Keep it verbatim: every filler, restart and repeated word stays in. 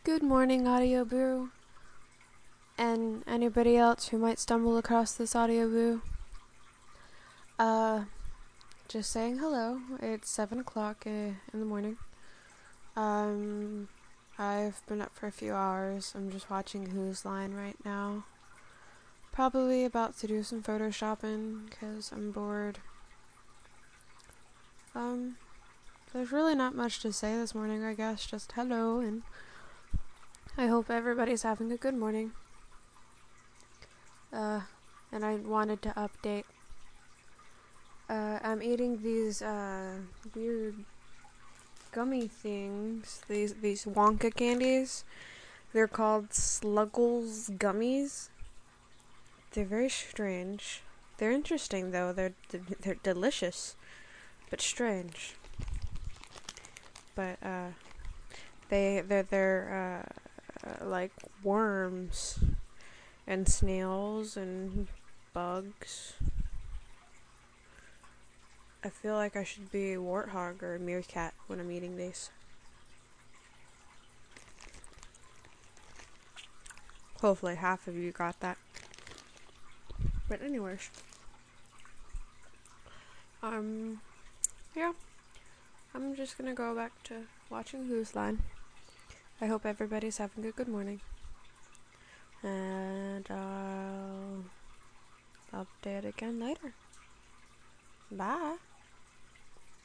Good morning, Audio Boo, and anybody else who might stumble across this Audio Boo. Uh, just saying hello. It's seven o'clock uh, in the morning. Um, I've been up for a few hours. I'm just watching Whose Line right now. Probably about to do some photoshopping because I'm bored. Um, there's really not much to say this morning, I guess. Just hello, and I hope everybody's having a good morning. Uh, and I wanted to update. Uh, I'm eating these, uh, weird gummy things. These, these Wonka candies. They're called Sluggles Gummies. They're very strange. They're interesting, though. They're, they're delicious, but strange. But, uh, they, they're, they're, uh, like worms and snails and bugs. I feel like I should be a warthog or a meerkat when I'm eating these. Hopefully half of you got that. But anyways. Um, yeah. I'm just gonna go back to watching Whose Line. I hope everybody's having a good morning. And I'll update again later. Bye.